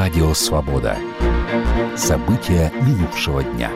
Радио «Свобода». События минувшего дня.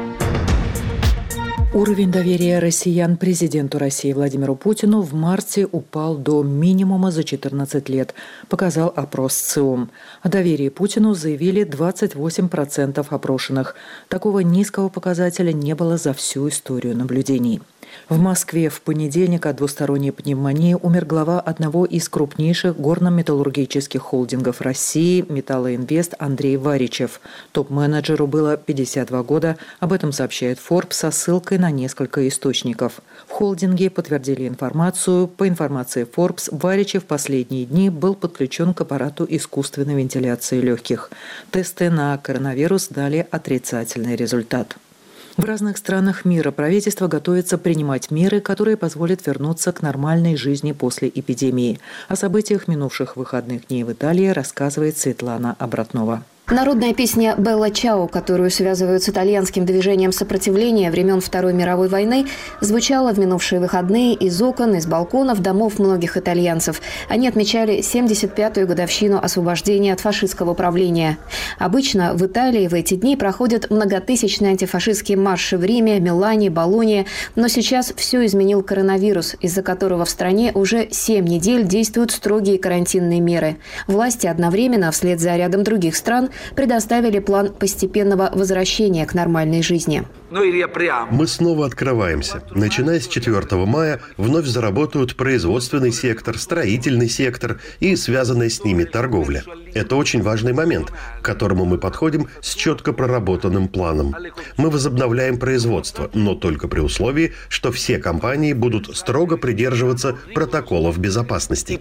Уровень доверия россиян президенту России Владимиру Путину в марте упал до минимума за 14 лет, показал опрос ЦИОМ. О доверии Путину заявили 28% опрошенных. Такого низкого показателя не было за всю историю наблюдений. В Москве в понедельник от двусторонней пневмонии умер глава одного из крупнейших горно-металлургических холдингов России «Металлоинвест» Андрей Варичев. Топ-менеджеру было 52 года, об этом сообщает Forbes со ссылкой на несколько источников. В холдинге подтвердили информацию. По информации Forbes, Варичев в последние дни был подключен к аппарату искусственной вентиляции легких. Тесты на коронавирус дали отрицательный результат. В разных странах мира правительство готовится принимать меры, которые позволят вернуться к нормальной жизни после эпидемии. О событиях минувших выходных дней в Италии рассказывает Светлана Обратнова. Народная песня «Белла Чао», которую связывают с итальянским движением сопротивления времен Второй мировой войны, звучала в минувшие выходные из окон, из балконов домов многих итальянцев. Они отмечали 75-ю годовщину освобождения от фашистского правления. Обычно в Италии в эти дни проходят многотысячные антифашистские марши в Риме, Милане, Болонье. Но сейчас все изменил коронавирус, из-за которого в стране уже 7 недель действуют строгие карантинные меры. Власти одновременно, вслед за рядом других стран, предоставили план постепенного возвращения к нормальной жизни. Мы снова открываемся. Начиная с 4 мая вновь заработают производственный сектор, строительный сектор и связанная с ними торговля. Это очень важный момент, к которому мы подходим с четко проработанным планом. Мы возобновляем производство, но только при условии, что все компании будут строго придерживаться протоколов безопасности.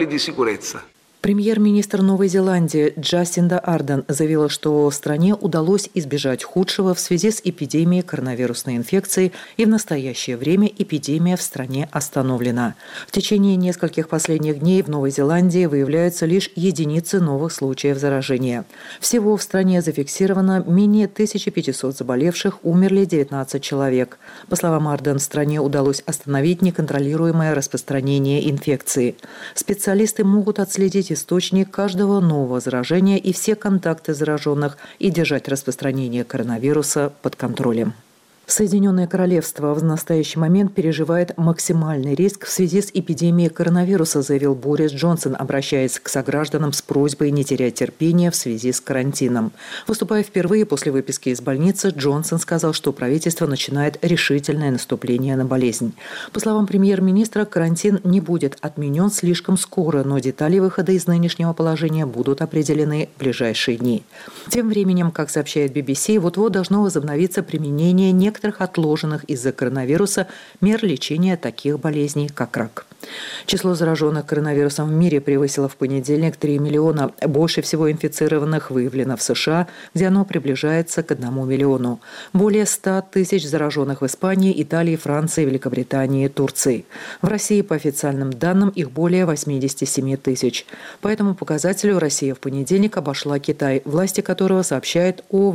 Премьер-министр Новой Зеландии Джасинда Ардерн заявила, что стране удалось избежать худшего в связи с эпидемией коронавирусной инфекции, и в настоящее время эпидемия в стране остановлена. В течение нескольких последних дней в Новой Зеландии выявляются лишь единицы новых случаев заражения. Всего в стране зафиксировано менее 1500 заболевших, умерли 19 человек. По словам Ардерн, стране удалось остановить неконтролируемое распространение инфекции. Специалисты могут отследить источник каждого нового заражения и все контакты зараженных и держать распространение коронавируса под контролем. Соединенное Королевство в настоящий момент переживает максимальный риск в связи с эпидемией коронавируса, заявил Борис Джонсон, обращаясь к согражданам с просьбой не терять терпения в связи с карантином. Выступая впервые после выписки из больницы, Джонсон сказал, что правительство начинает решительное наступление на болезнь. По словам премьер-министра, карантин не будет отменен слишком скоро, но детали выхода из нынешнего положения будут определены в ближайшие дни. Тем временем, как сообщает BBC, вот-вот должно возобновиться применение некоторых отложенных из-за коронавируса мер лечения таких болезней, как рак. Число зараженных коронавирусом в мире превысило в понедельник 3 миллиона. Больше всего инфицированных выявлено в США, где оно приближается к 1 миллиону. Более 100 тысяч зараженных в Испании, Италии, Франции, Великобритании и Турции. В России, по официальным данным, их более 87 тысяч. По этому показателю Россия в понедельник обошла Китай, власти которого сообщают о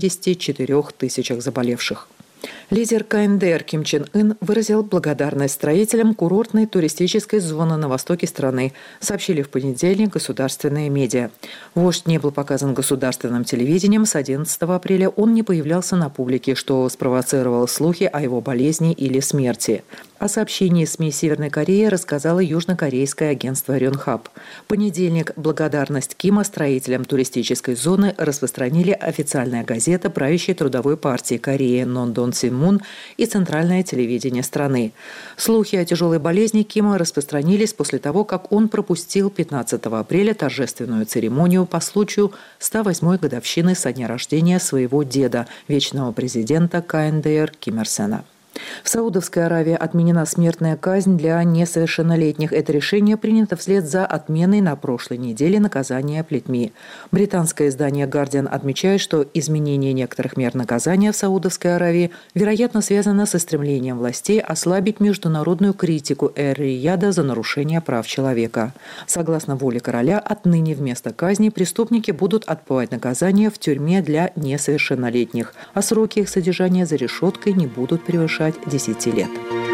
84 тысячах заболевших. Лидер КНДР Ким Чен Ын выразил благодарность строителям курортной туристической зоны на востоке страны, сообщили в понедельник государственные медиа. Вождь не был показан государственным телевидением. С 11 апреля он не появлялся на публике, что спровоцировало слухи о его болезни или смерти. О сообщении СМИ Северной Кореи рассказало южнокорейское агентство Рёнхап. В понедельник благодарность Кима строителям туристической зоны распространили официальная газета правящей трудовой партии Кореи Нон-Дон Син Мун и центральное телевидение страны. Слухи о тяжелой болезни Кима распространились после того, как он пропустил 15 апреля торжественную церемонию по случаю 108-й годовщины со дня рождения своего деда, вечного президента КНДР Ким Ир Сена. В Саудовской Аравии отменена смертная казнь для несовершеннолетних. Это решение принято вслед за отменой на прошлой неделе наказания плетьми. Британское издание «Гардиан» отмечает, что изменение некоторых мер наказания в Саудовской Аравии, вероятно, связано со стремлением властей ослабить международную критику Эр-Рияда за нарушение прав человека. Согласно воле короля, отныне вместо казни преступники будут отбывать наказание в тюрьме для несовершеннолетних, а сроки их содержания за решеткой не будут превышать 10 лет.